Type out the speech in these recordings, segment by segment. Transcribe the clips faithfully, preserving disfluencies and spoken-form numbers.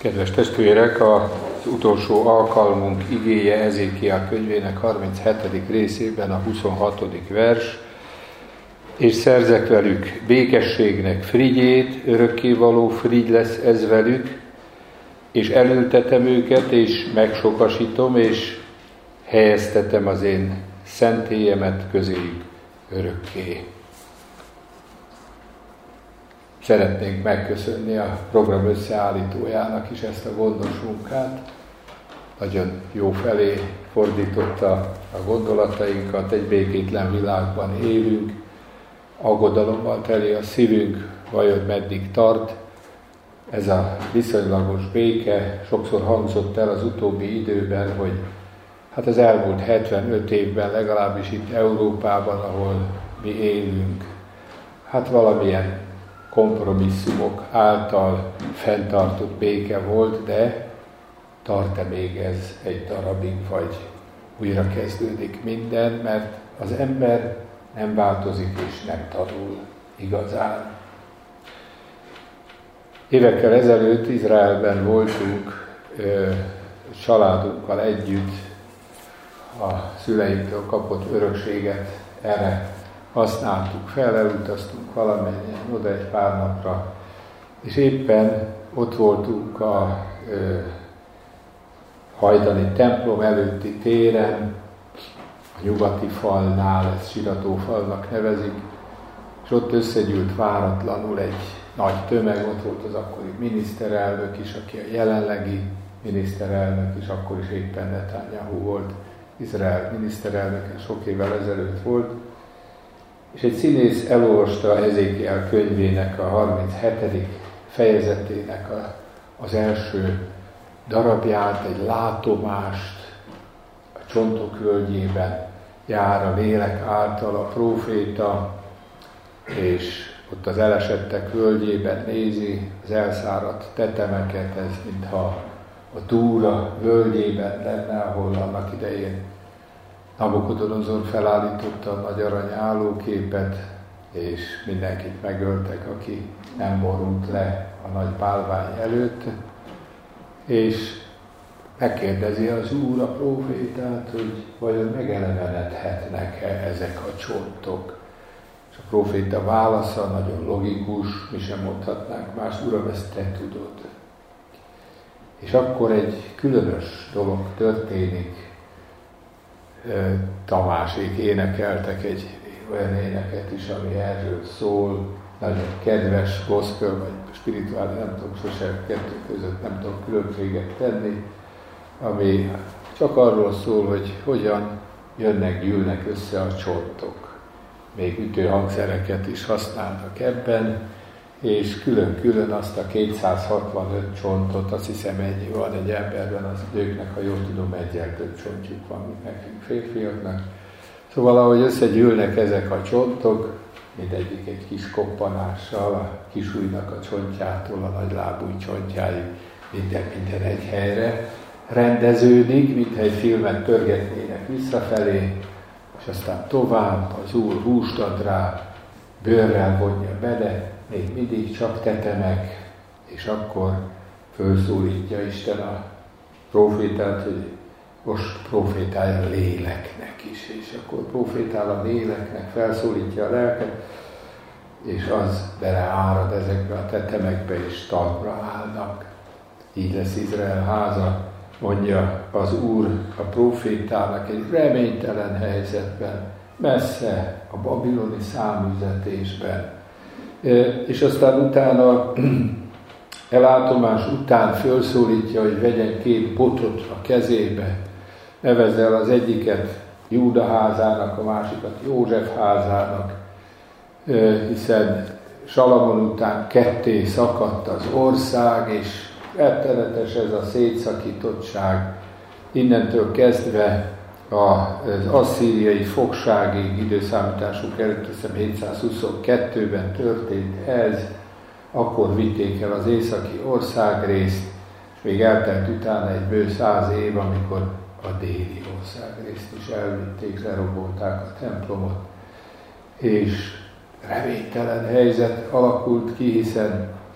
Kedves testvérek, az utolsó alkalmunk igéje Ezékiel könyvének harminchetedik részében a huszonhatodik vers. És szerzek velük békességnek frigyét, örökkévaló frigy lesz ez velük, és elültetem őket, és megsokasítom, és helyeztetem az én szentélyemet közéjük örökké. Szeretnénk megköszönni a program összeállítójának is ezt a gondos munkát. Nagyon jó felé fordította a gondolatainkat, egy békétlen világban élünk, aggodalommal teli a szívünk, vajon meddig tart ez a viszonylagos béke. Sokszor hangzott el az utóbbi időben, hogy hát az elmúlt hetvenöt évben, legalábbis itt Európában, ahol mi élünk, hát valamilyen kompromisszumok által fenntartott béke volt, de tart-e még ez egy darabig, vagy újra kezdődik minden, mert az ember nem változik és nem tanul igazán. Évekkel ezelőtt Izraelben voltunk családunkkal együtt, a szüleimtől kapott örökséget erre használtuk fel, elutaztunk valamennyien oda egy pár napra, és éppen ott voltunk a ö, hajdani templom előtti téren, a nyugati falnál, ezt Siratófalnak nevezik, és ott összegyűlt váratlanul egy nagy tömeg, ott volt az akkori miniszterelnök is, aki a jelenlegi miniszterelnök is, akkor is éppen Netanyahu volt, Izrael miniszterelnöke, sok évvel ezelőtt volt, és egy színész elolvasta Ezékiel könyvének a harminchetedik fejezetének a, az első darabját, egy látomást, a csontok völgyében jár a lélek által a próféta, és ott az elesettek völgyében nézi az elszáradt tetemeket, ez mintha a Dúra völgyében lenne, ahol annak idején Nabukodonozor felállította a nagy arany állóképet, és mindenkit megöltek, aki nem borult le a nagy bálvány előtt, és megkérdezi az Úr a prófétát, hogy vajon megelevenedhetnek-e ezek a csontok. És a próféta válasza nagyon logikus, mi sem mondhatnánk más, Uram, ezt te tudod. És akkor egy különös dolog történik. Tamásék énekeltek egy olyan éneket is, ami erről szól, nagyon kedves, gospel vagy spirituális, nem tudom, sose kettő között nem tudom különbséget tenni, ami csak arról szól, hogy hogyan jönnek, gyűlnek össze a csontok. Még ütőhangszereket is használnak ebben, és külön-külön azt a kétszázhatvanöt csontot, azt hiszem ennyi van egy emberben, az nőknek, ha jól tudom, egyel több csontjuk van, mint nekünk férfiaknak. Szóval ahogy összegyűlnek ezek a csontok, mindegyik egy kis koppanással, a kisujjnak a csontjától a nagy lábúj csontjáig, minden, minden egy helyre rendeződik, mintha egy filmet törgetnének visszafelé, és aztán tovább az Úr húst ad rá, bőrrel vonja bele, még mindig csak tetemek, és akkor fölszólítja Isten a prófétát, hogy most prófétálja a léleknek is, és akkor prófétál a léleknek, felszólítja a lelket, és az beleárad ezekbe a tetemekbe, és talpra állnak. Így lesz Izrael háza, mondja az Úr a prófétának egy reménytelen helyzetben, messze a babiloni számüzetésben. És aztán utána, elátomás után felszólítja, hogy vegyen két botot a kezébe, nevezze el az egyiket Júda házának, a másikat József házának, hiszen Salamon után ketté szakadt az ország, és rettenetes ez a szétszakítottság. Innentől kezdve az asszíriai fogságig, időszámításuk előtt, hiszem hétszázhuszonkettőben történt ez, akkor vitték el az északi országrészt, és még eltelt utána egy bő száz év, amikor a déli országrészt is elvitték, lerombolták a templomot, és reménytelen helyzet alakult ki, hiszen a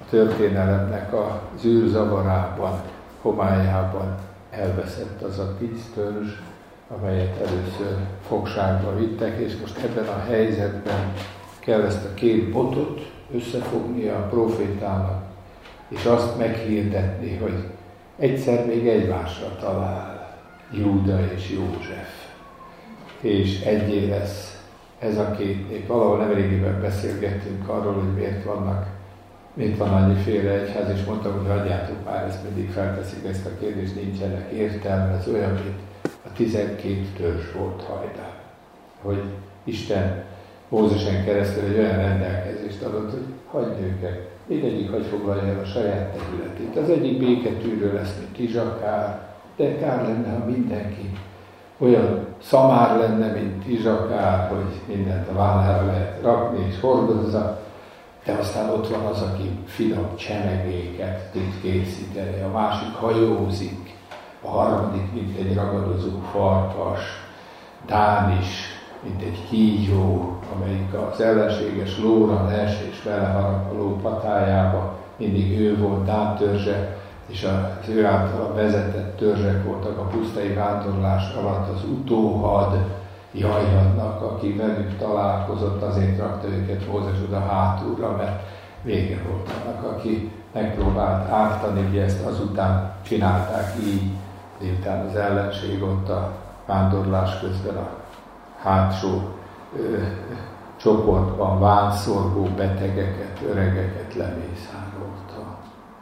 történelemnek az űrzavarában, homályában elveszett az a tíz törzs, amelyet először fogságba vittek, és most ebben a helyzetben kell ezt a két botot összefognia a profétának, és azt meghirdetni, hogy egyszer még egymásra talál Júda és József, és egyé lesz ez a két nép. Valahol nemrégiben beszélgettünk arról, hogy miért vannak, miért van annyiféle egyház, és mondtam, hogy hagyjátok már, ezt mindig felteszik ezt a kérdést, nincsenek értelme, ez olyan, mint a tizenkét törzs volt hajnal. Hogy Isten Mózesen keresztül egy olyan rendelkezést adott, hogy hagyd őket, mindegyik hagy foglalja el a saját területét. Az egyik béketűrő lesz, mint Izsakár, de kár lenne, ha mindenki olyan szamár lenne, mint Izsakár, hogy mindent a vállára lehet rakni és hordozza, de aztán ott van az, aki finom csemegéket tud készíteni, a másik hajózik, a harmadik, mint egy ragadozó farkas, Dán is, mint egy kígyó, amelyik az ellenséges lóra les és beleharap a ló patájába, mindig ő volt Dán törzse, és az ő által vezetett törzsek voltak a pusztai vándorlás alatt az utóhad Jajadnak, aki velük találkozott, azért rakta őket Mózes oda hátulra, mert vége volt annak, aki megpróbált ártani, ugye ezt azután csinálták így, miután az ellenség ott a vándorlás közben a hátsó ö, csoportban vánszorgó betegeket, öregeket lemészárolta.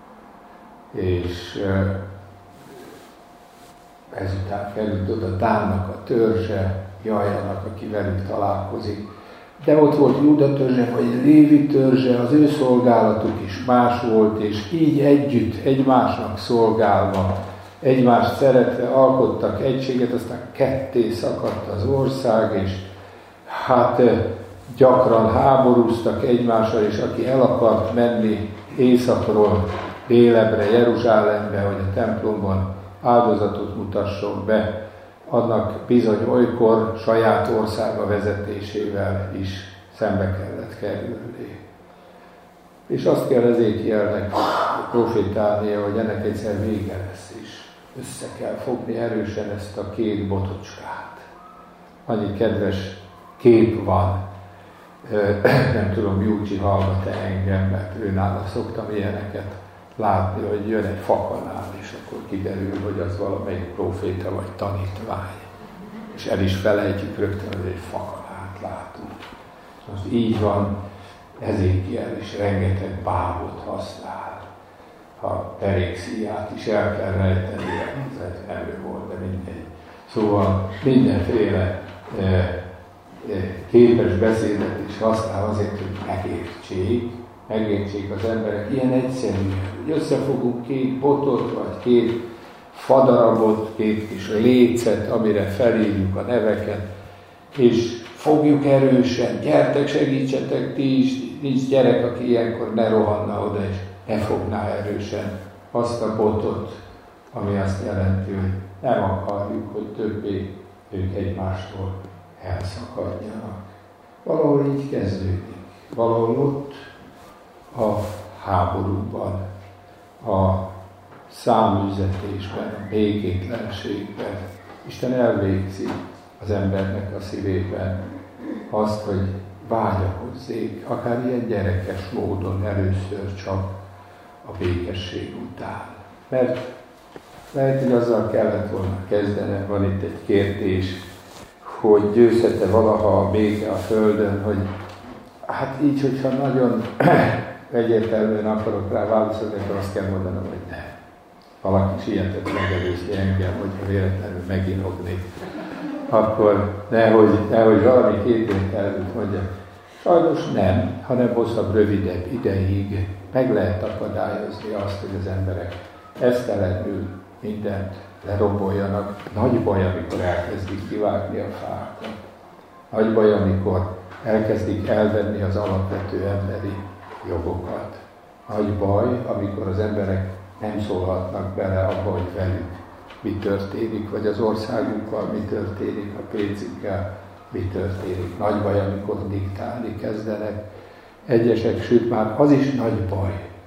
És ö, ezután került oda Dánnak a törzse, Jajjának, aki velük találkozik. De ott volt Júda törzse, vagy Lévi törzse, az ő szolgálatuk is más volt, és így együtt, egymásnak szolgálva, egymást szeretve alkottak egységet, aztán ketté szakadt az ország, és hát gyakran háborúztak egymással, és aki el akart menni északról délebre, Jeruzsálembe, hogy a templomban áldozatot mutasson be, annak bizony olykor saját országa vezetésével is szembe kellett kerülni. És azt kell Ezékielnek profétálnia, hogy ennek egyszer vége lesz is. Össze kell fogni erősen ezt a két botocskát. Annyi kedves kép van, nem tudom, Júcsi hallgat-e engem, mert őnála szoktam ilyeneket látni, hogy jön egy fakanál, és akkor kiderül, hogy az valamelyik proféta vagy tanítvány. És el is felejtjük rögtön, hogy egy fakanált látunk. Most így van, Ezékiel is rengeteg bábot használ. A perékszíját is el kell rejteni, ez elő volt, de mindegy. Szóval mindenféle e, e, képes beszédet is használ azért, hogy megértsék, megértsék az emberek ilyen egyszerűen, hogy összefogunk két botot, vagy két fadarabot, két kis lécet, amire felírjuk a neveket, és fogjuk erősen, gyertek, segítsetek ti is, nincs gyerek, aki ilyenkor ne rohanna oda, és ne fogná erősen azt a botot, ami azt jelenti, hogy nem akarjuk, hogy többé ők egymástól elszakadjanak. Valahol így kezdődik. Valahol ott a háborúban, a száműzetésben, a békétlenségben. Isten elvégzi az embernek a szívében azt, hogy vágyakozzék, akár ilyen gyerekes módon először csak a békesség után. Mert lehet, hogy azzal kellett volna kezdenem, van itt egy kérdés, hogy győzhet-e valaha a béke a Földön, hogy hát így, hogyha nagyon egyértelműen akarok rá válaszolni, akkor azt kell mondanom, hogy nem. Valaki sietett megelőzni engem, hogyha véletlenül meginognék, akkor nehogy, nehogy valami kétértelműt mondjak. Sajnos nem, hanem hosszabb, rövidebb ideig meg lehet akadályozni azt, hogy az emberek esztelenül mindent leromboljanak. Nagy baj, amikor elkezdik kivágni a fákat. Nagy baj, amikor elkezdik elvenni az alapvető emberi jogokat. Nagy baj, amikor az emberek nem szólhatnak bele abba, hogy velük mi történik, vagy az országunkkal mi történik, a pénzünkkel mi történik. Nagy baj, amikor diktálni kezdenek egyesek, sőt már az is nagy baj,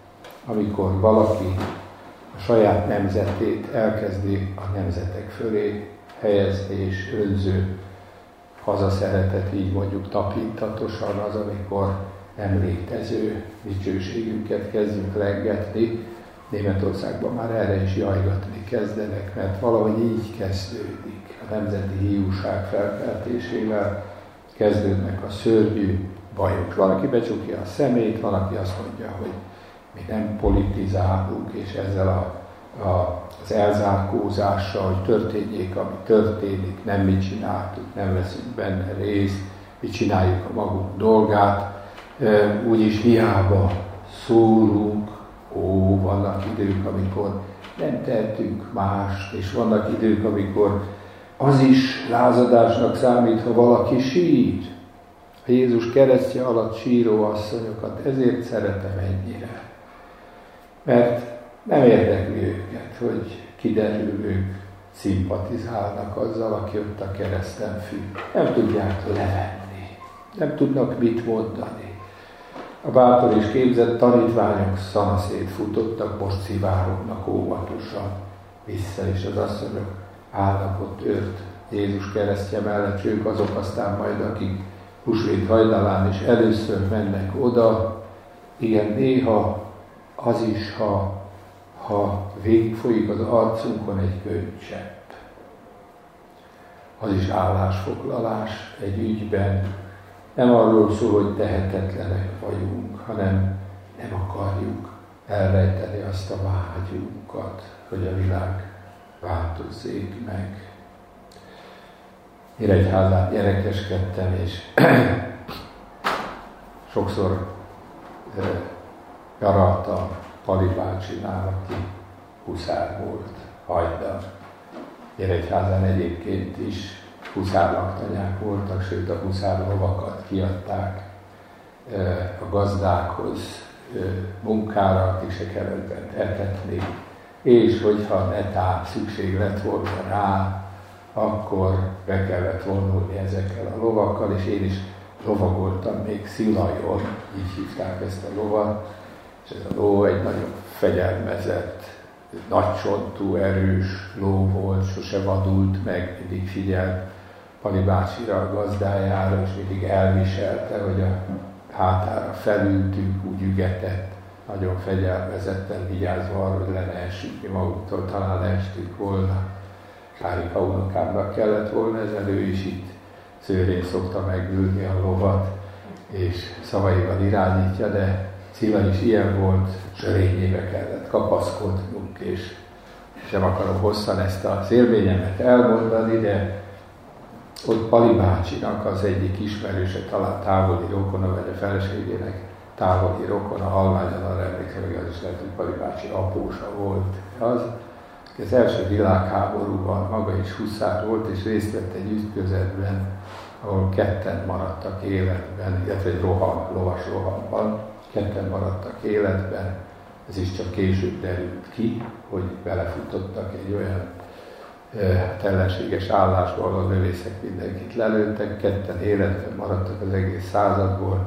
amikor valaki a saját nemzetét elkezdi a nemzetek fölé helyezni, és önző hazaszeretet, így mondjuk tapintatosan az, amikor nem létező dicsőségünket kezdjük lengetni. Németországban már erre is jajgatni kezdenek, mert valahogy így kezdődik. A nemzeti hiúság felkeltésével kezdődnek a szörnyű bajok. Van, aki becsukja a szemét, van, aki azt mondja, hogy mi nem politizálunk, és ezzel a, a, az elzárkózással, hogy történjék, ami történik, nem mi csináltuk, nem veszünk benne részt, mi csináljuk a magunk dolgát, úgyis hiába szólunk. Ó, vannak idők, amikor nem tehetünk mást, és vannak idők, amikor az is lázadásnak számít, ha valaki sír. A Jézus keresztje alatt síró asszonyokat ezért szeretem ennyire. Mert nem érdekli őket, hogy kiderül, ők szimpatizálnak azzal, aki ott a kereszten függ. Nem tudják levenni, nem tudnak mit mondani. A bátor és képzett tanítványok szanaszét futottak, most szivárognak óvatosan vissza, és az asszonyok állnak ott őrt Jézus keresztje mellett, ők azok aztán majd, akik húsvét hajnalán is először mennek oda. Igen, néha az is, ha, ha végigfolyik az arcunkon egy könycsepp. Az is állásfoglalás egy ügyben. Nem arról szól, hogy tehetetlenek vagyunk, hanem nem akarjuk elrejteni azt a vágyunkat, hogy a világ változzék meg. Nyíregyházán gyerekeskedtem, és sokszor e, garaltam Pali bácsinál, aki huszár volt, hajdan. Nyíregyházán egyébként is huszárlaktanyák voltak, sőt a huszár lovakat kiadták a gazdákhoz munkára, akik se kellett bent etetni, és hogyha netán szükség lett volna rá, akkor be kellett vonulni ezekkel a lovakkal, és én is lovagoltam még Szilajon, így hívták ezt a lovat, és ez a ló egy nagyon fegyelmezett, nagycsontú, erős ló volt, sose vadult meg, mindig figyelt Pali bácsira, a gazdájára, és mindig elviselte, hogy a hátára felültünk, úgy ügetett, nagyon fegyelmezetten vigyázva arra, hogy le ne essünk mi magunktól, talán leestünk volna. Kárika unokámnak kellett volna, ezen ő is itt szőrén szokta megülni a lovat, és szavaival irányítja, de Szila is ilyen volt, sörényébe kellett kapaszkodnunk, és sem akarom hosszan ezt az élményemet elmondani, de ott Pali bácsinak az egyik ismerőse, talán távoli rokona, vagy a feleségének távoli rokona, halványan arra emlékszem, hogy az is lehet, hogy Pali bácsi apósa volt. Az, az első világháborúban maga is huszár volt, és részt vett egy ütközetben, ahol ketten maradtak életben, illetve egy roham, lovas rohamban, ketten maradtak életben. Ez is csak később derült ki, hogy belefutottak egy olyan e, ellenséges állásba, ahol a lövészek mindenkit lelőttek, ketten életben maradtak az egész századból.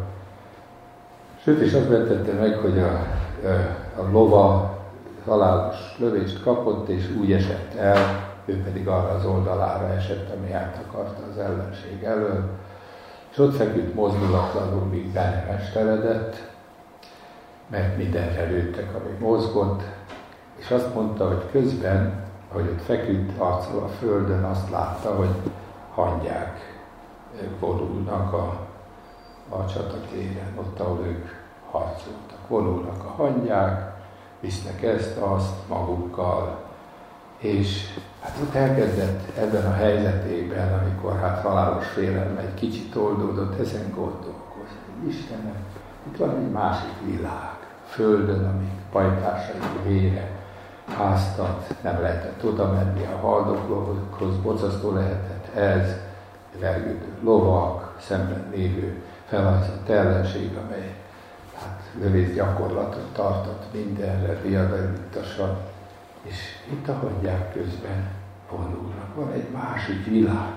Sőt, és azt mentette meg, hogy a, a lova halálos lövést kapott, és úgy esett el, ő pedig arra az oldalára esett, ami át akarta az ellenség elől, és ott feküdt mozdulatlanul, míg be nem esteledett, mert mindenre lőttek, ami mozgott, és azt mondta, hogy közben, ahogy ott feküdt arccal a földön, azt látta, hogy hangyák vonulnak a, a csatatéren, ott, ahol ők harcoltak. Vonulnak a hangyák, visznek ezt, azt magukkal, és hát ott elkezdett ebben a helyzetében, amikor hát halálos félelem egy kicsit oldódott, ezen gondolkozni. Istenem, itt van egy másik világ, földön, amik pajtásai vére háztat, nem lehetett oda menni a haldoklókhoz, borzasztó lehetett ez, vergődő lovak, szemben lévő felhajtott ellenség, amely hát lövész gyakorlatot tartott mindenre, diadalittasan, és itt a hangyák közben vonulnak. Van egy másik világ,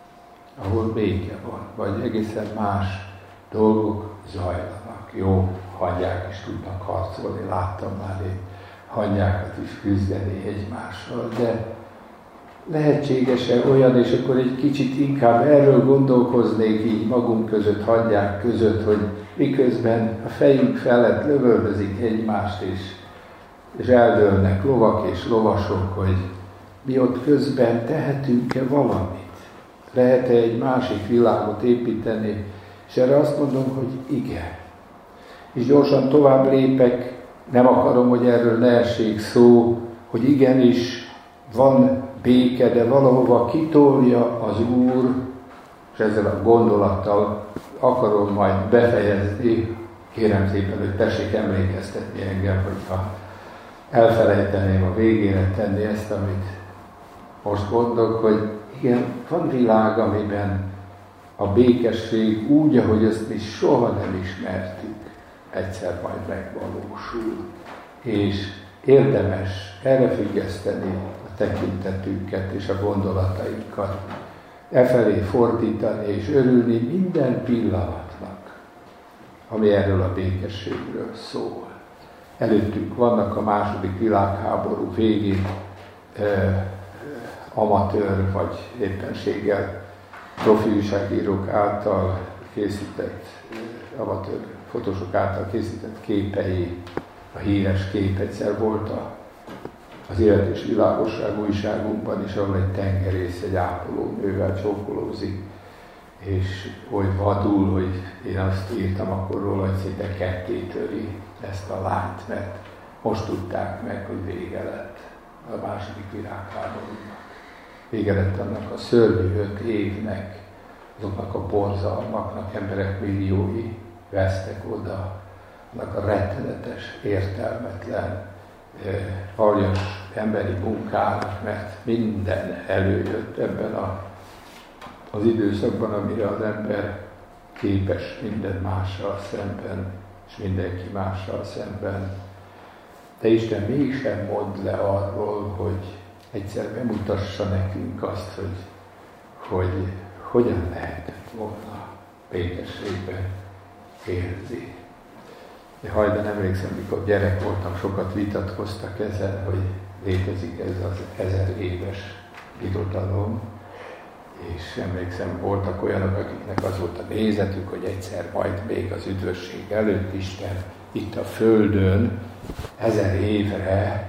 ahol béke van, vagy egészen más dolgok zajlanak. Jó, hangyák is tudnak harcolni, láttam már én hangyákat is küzdeni egymással, de lehetséges-e olyan, és akkor egy kicsit inkább erről gondolkoznék így magunk között, hangyák között, hogy miközben a fejünk felett lövöldözik egymást, és, és eldőlnek lovak és lovasok, hogy mi ott közben tehetünk-e valamit? Lehet-e egy másik világot építeni? És erre azt mondom, hogy igen. És gyorsan tovább lépek, nem akarom, hogy erről ne essék szó, hogy igenis van béke, de valahova kitolja az Úr, és ezzel a gondolattal akarom majd befejezni. Kérem szépen, hogy tessék emlékeztetni engem, hogyha elfelejteném a végére tenni ezt, amit most mondok, hogy igen, van világ, amiben a békesség úgy, ahogy ezt mi soha nem ismertük, egyszer majd megvalósul. És érdemes erre függeszteni a tekintetünket és a gondolatainkat, efelé fordítani és örülni minden pillanatnak, ami erről a békességről szól. Előttünk vannak a második világháború végén eh, amatőr vagy éppenséggel profi újságírók által készített, eh, amatőr fotósok által készített képei, a híres kép egyszer volt a, az Élet és Világosság újságunkban is, ahol egy tengerész egy ápolónővel csókolózik, és oly vadul, hogy én azt írtam akkor róla, hogy szinte ketté töri ezt a lányt, mert most tudták meg, hogy vége lett a második világháborúnak. Vége lett annak a szörnyű öt évnek, azoknak a borzalmaknak, emberek milliói vesztek oda, annak a rettenetes, értelmetlen, aljas emberi munkának, mert minden előjött ebben a, az időszakban, amire az ember képes minden mással szemben, és mindenki mással szemben. De Isten mégsem mond le arról, hogy egyszer bemutassa nekünk azt, hogy, hogy hogyan lehetett volna békességben élni. De hajdan emlékszem, mikor gyerek voltam, sokat vitatkoztak ezen, hogy létezik ez az ezer éves irodalom, és emlékszem, voltak olyanok, akiknek az volt a nézetük, hogy egyszer majd még az üdvösség előtt Isten itt a Földön ezer évre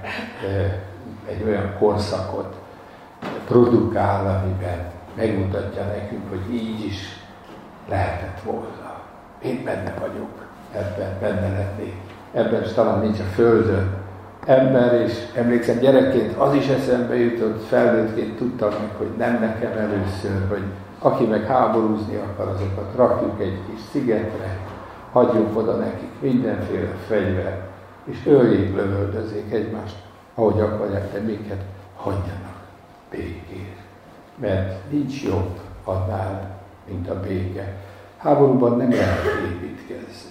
egy olyan korszakot produkál, amiben megmutatja nekünk, hogy így is lehetett volna. Én benne vagyok ebben, benne lenni. Ebben is talán nincs a Földön ember, és emlékszem, gyerekként az is eszembe jutott, felnőttként tudtam meg, hogy nem nekem először, hogy aki meg háborúzni akar, azokat rakjuk egy kis szigetre, hagyjuk oda nekik mindenféle fegyver, és öljék, lövöldözzék egymást, ahogy akarják, de minket hagyjanak békén. Mert nincs jobb annál, mint a béke. Háborúban nem lehet építkezni.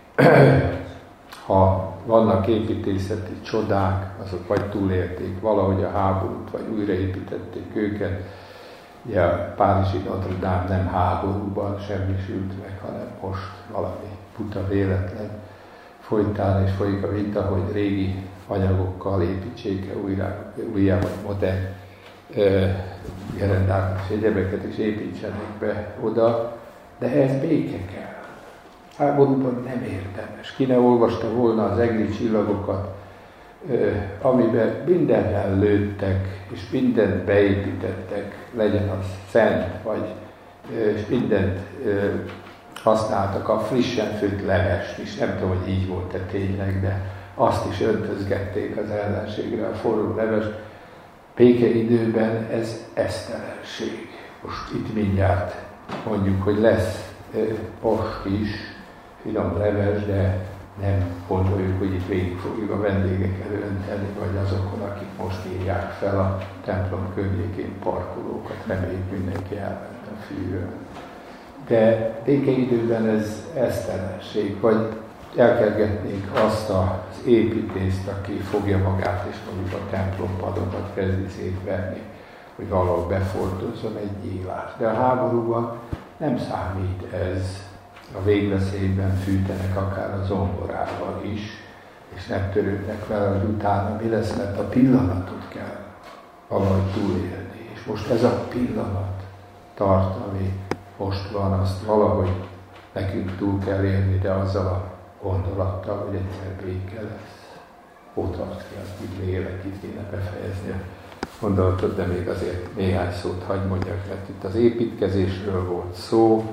Ha vannak építészeti csodák, azok vagy túlélték valahogy a háborút, vagy újraépítették őket. Ugye a párizsi Notre Dame nem háborúban semmisült meg, hanem most valami puta véletlen folytán, és folyik a vita, hogy régi anyagokkal építsék-e újra, újjá vagy modern gerendákat és egyebeket is építsenek be oda, de ez béke kell. Háborúban nem érdemes. Ki ne olvasta volna az egri csillagokat, amiben mindennel lőttek, és mindent beépítettek, legyen az szent, vagy és mindent használtak, a frissen főtt levest is, nem tudom, hogy így volt-e tényleg, de azt is öntözgették az ellenségre, a forró levest. Békeidőben ez esztelenség. Most itt mindjárt mondjuk, hogy lesz most is finom leves, de nem gondoljuk, hogy itt végig fogjuk a vendégeket önteni, vagy azokon, akik most írják fel a templom környékén parkolókat, reméljük mindenki elment a fűről. De békeidőben ez esztelenség, vagy elkergetnénk azt az építést, aki fogja magát, és mondjuk a templompadokat kezdi szétverni, hogy valahol befordozzon egy gyílást. De a háborúban nem számít ez. a végveszélyben fűtenek akár a zongorával is, és nem törődnek vele, hogy utána mi lesz, mert a pillanatot kell valahogy túlélni. És most ez a pillanat tart, ami most van, azt valahogy nekünk túl kell élni, de azzal a gondolattal, hogy egyszer béke lesz. Ott tart ki, azt így lélek, itt kéne befejezni a gondolatot, de még azért néhány szót hagy mondjak, mert itt az építkezésről volt szó.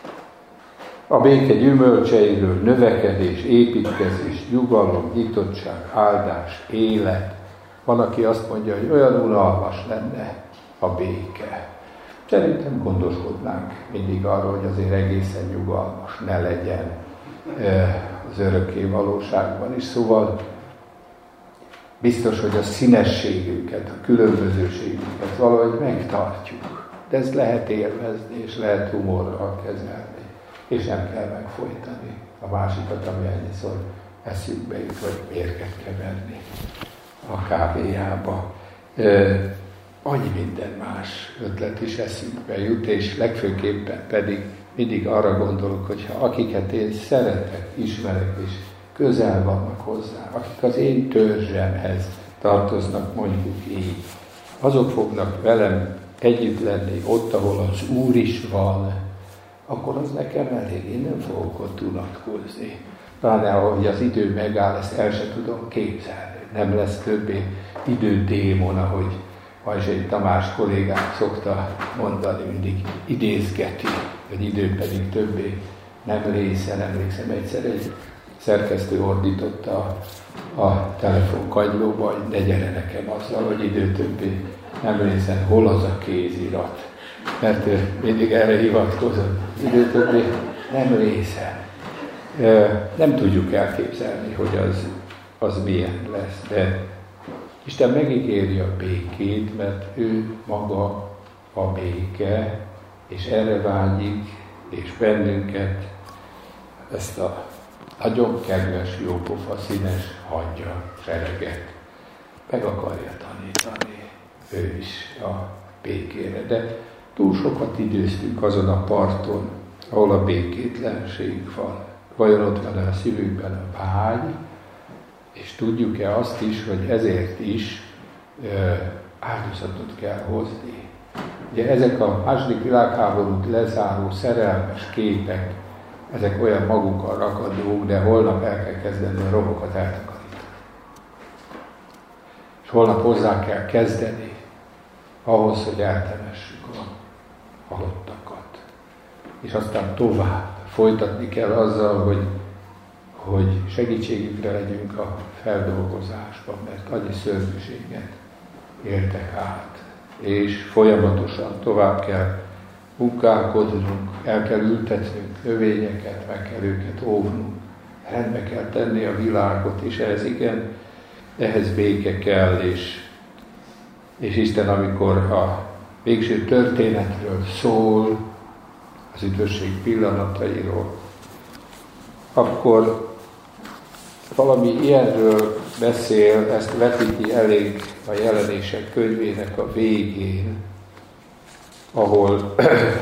A béke gyümölcseiről növekedés, építkezés, nyugalom, nyitottság, áldás, élet. Van, aki azt mondja, hogy olyan unalmas lenne a béke. Szerintem gondoskodnánk mindig arról, hogy azért egészen nyugalmas ne legyen az örökké valóságban is. Szóval biztos, hogy a színességünket, a különbözőségünket valahogy megtartjuk. De ezt lehet élvezni, és lehet humorral kezelni. És nem kell megfojtani a másikat, ami annyiszor eszünkbe jut, vagy mérget keverni a kávéjába. E, annyi minden más ötlet is eszünkbe jut, és legfőképpen pedig mindig arra gondolok, hogyha akiket én szeretek, ismerek, és közel vannak hozzá, akik az én törzsemhez tartoznak, mondjuk így, azok fognak velem együtt lenni ott, ahol az Úr is van, akkor az nekem elég, én nem fogok ott unatkozni. Pláne ahogy az idő megáll, ezt el sem tudom képzelni. Nem lesz többé idődémon, ahogy Majzsai Tamás kollégám szokta mondani, mindig idézgeti, hogy idő pedig többé nem lészen. Emlékszem, egyszer egy szerkesztő ordította a, a telefonkagylóba, hogy ne gyere nekem azzal, hogy idő többé nem lészen, hol az a kézirat. Mert ő mindig erre hivatkozott. Idő többé nem lészen. Nem tudjuk elképzelni, hogy az, az milyen lesz, de Isten megígéri a békét, mert ő maga a béke, és erre vágyik, és bennünket ezt a nagyon kedves, jópofa, színes hangya sereget meg akarja tanítani ő is a békére. De túl sokat időztünk azon a parton, ahol a békétlenség van. Vajon ott van a szívünkben a vágy, és tudjuk-e azt is, hogy ezért is ö, áldozatot kell hozni. Ugye ezek a második világháborút lezáró szerelmes képek, ezek olyan magukkal rakadók, de holnap el kell kezdeni a romokat eltakarítani. És holnap hozzá kell kezdeni ahhoz, hogy eltemessük a halottakat. És aztán tovább folytatni kell azzal, hogy, hogy segítségükre legyünk a feldolgozásban, mert annyi szörnyűséget éltek át. És folyamatosan tovább kell munkálkodnunk, el kell ültetnünk növényeket, meg kell őket óvnunk, rendbe kell tenni a világot, és ehhez igen, ehhez béke kell, és, és Isten, amikor a végső történetről szól, az üdvösség pillanatairól, akkor valami ilyenről beszél, ezt vetíti elég a Jelenések könyvének a végén, ahol,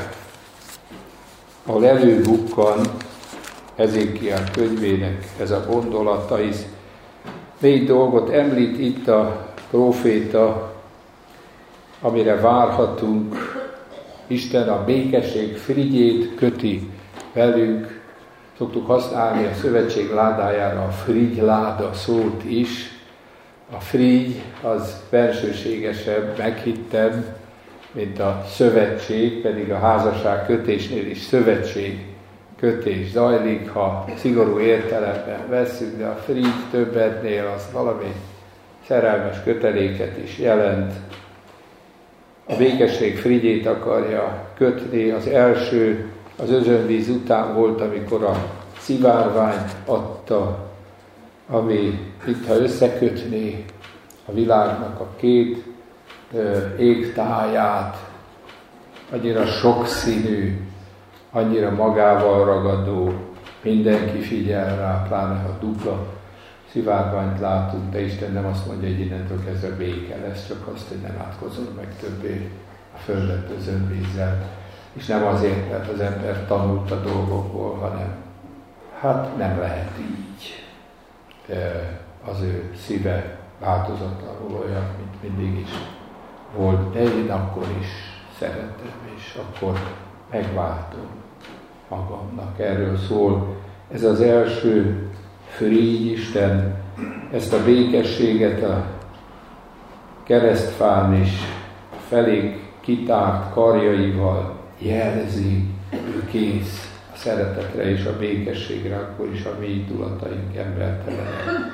ahol előbukkan Ezékiel könyvének ez a gondolata, hisz négy dolgot említ itt a próféta, amire várhatunk. Isten a békesség frigyét köti velünk. Szoktuk használni a szövetség ládájára a frigyláda szót is. A frigy az bensőségesebb, meghittebb, mint a szövetség, pedig a házasság kötésnél is szövetség kötés zajlik, ha szigorú értelemben vesszük, de a frigy többednél az valami szerelmes köteléket is jelent. A békesség frigyét akarja kötni. Az első, az özönvíz után volt, amikor a szivárványt adta, ami mintha összekötné a világnak a két ö, égtáját, annyira sokszínű, annyira magával ragadó, mindenki figyel rá, pláne ha dupla szivárványt látunk, de Isten nem azt mondja, hogy innentől kezdve béke lesz, csak azt, hogy nem átkozol meg többé a földet özönvízzel. És nem azért, mert az ember tanult a dolgokból, hanem hát nem lehet így. Az ő szíve változatlanul olyan, mint mindig is volt, de én akkor is szeretem, és akkor megváltom magamnak. Erről szól ez az első Frigy Isten, ezt a békességet a keresztfán is felénk kitárt karjaival jelzi, ő kész a szeretetre és a békességre, akkor is a mi indulataink embertelenek.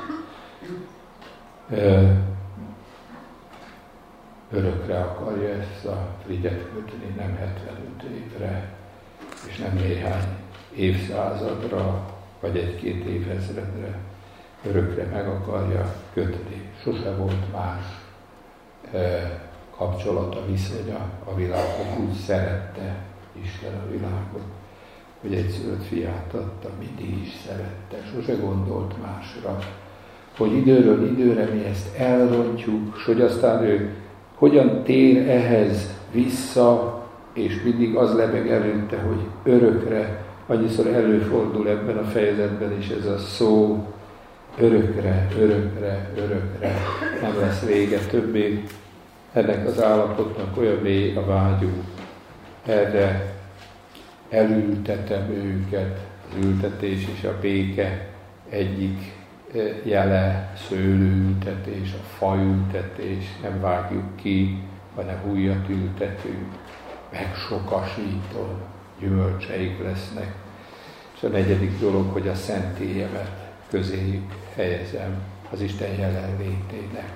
Örökre akarja ezt a Frigyet kötni, nem hetvenöt évre, és nem néhány évszázadra, vagy egy-két évezredre. Örökre meg akarja kötni. Sose volt más kapcsolata, viszonya a világon. Úgy szerette Isten a világot, hogy egy szülött fiát adta, mindig is szerette, sose gondolt másra. Hogy időről időre mi ezt elrontjuk, és hogy aztán ő hogyan tér ehhez vissza, és mindig az lebeg előtte, hogy örökre, annyiszor előfordul ebben a fejezetben is ez a szó, örökre, örökre, örökre, nem lesz vége többé. Ennek az állapotnak olyan mély a vágyunk, erre elültetem őket, az ültetés és a béke egyik jele, szőlőültetés, a faültetés, nem vágjuk ki, hanem újat ültetünk, megsokasítom, gyümölcseik lesznek. És a negyedik dolog, hogy a szentélyemet közéjük helyezem, az Isten jelenlétének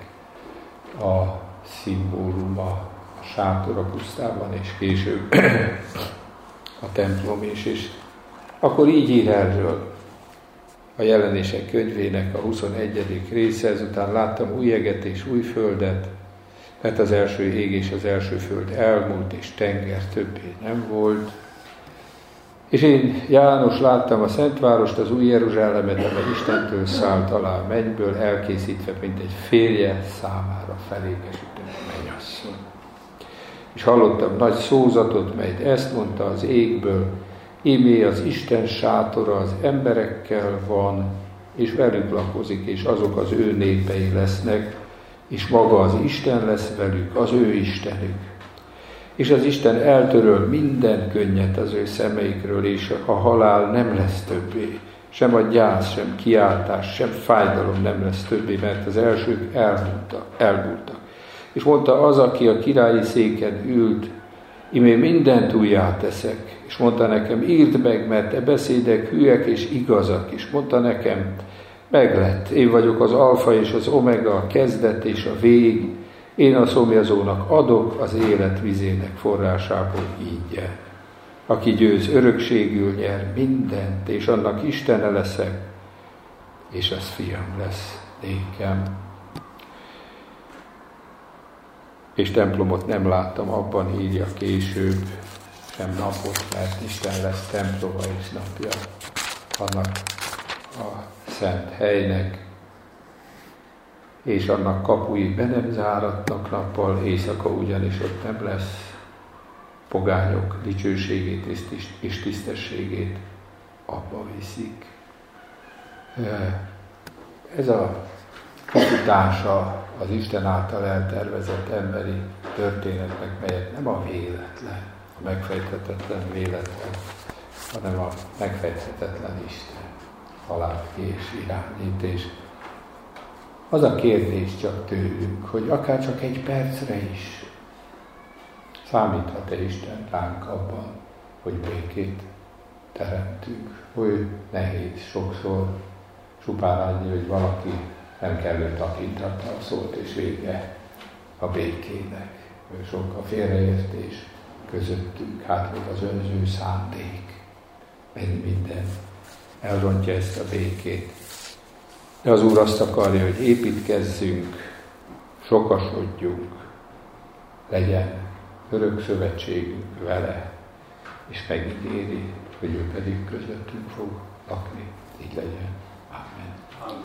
a szimbóluma, a sátor a pusztában, és később a templom is. És akkor így ír erről a Jelenések könyvének a huszonegyedik része, ezután láttam új eget és új földet, mert az első ég és az első föld elmúlt, és tenger többé nem volt. És én, János, láttam a Szentvárost, az új Jeruzsálemet, amely Istentől szállt alá a mennyből, elkészítve, mint egy férje számára felékesített mennyasszony. És hallottam nagy szózatot, mely ezt mondta az égből, ímé az Isten sátora az emberekkel van, és velük lakozik, és azok az ő népei lesznek, és maga az Isten lesz velük, az ő Istenük. És az Isten eltöröl minden könnyet az ő szemeikről, és a halál nem lesz többé. Sem a gyász, sem kiáltás, sem fájdalom nem lesz többé, mert az elsők elmúltak. elmúltak. És mondta az, aki a királyi széken ült, imé mindent újjá teszek. És mondta nekem, írd meg, mert e beszédek hülyek és igazak. És mondta nekem, meglett, én vagyok az alfa és az omega, a kezdet és a vég, én a szomjazónak adok az élet vizének forrásából ígyen. Aki győz, örökségül nyer mindent, és annak Istene leszek, és az fiam lesz nékem. És templomot nem láttam, abban írja később, sem napot, mert Isten lesz temploma és napja annak a szent helynek, és annak kapui be nem záratnak nappal, éjszaka ugyanis ott nem lesz, pogányok dicsőségét és tisztességét abba viszik. Ez a kifutása az Isten által eltervezett emberi történetnek, melyet nem a véletlen, a megfejthetetlen véletlen, hanem a megfejthetetlen Isten talált ki és irányít. És az a kérdés csak tőlünk, hogy akár csak egy percre is számíthat-e Isten ránk abban, hogy békét teremtünk. Oly nehéz sokszor, csupán annyi, hogy valaki nem kellő takintattal szólt, és vége a békének. Sok a félreértés közöttünk, hát még az önző szándék, mennyi minden elrontja ezt a békét. De az Úr azt akarja, hogy építkezzünk, sokasodjunk, legyen örök szövetségünk vele, és megígéri, hogy ő pedig közöttünk fog lakni. Így legyen.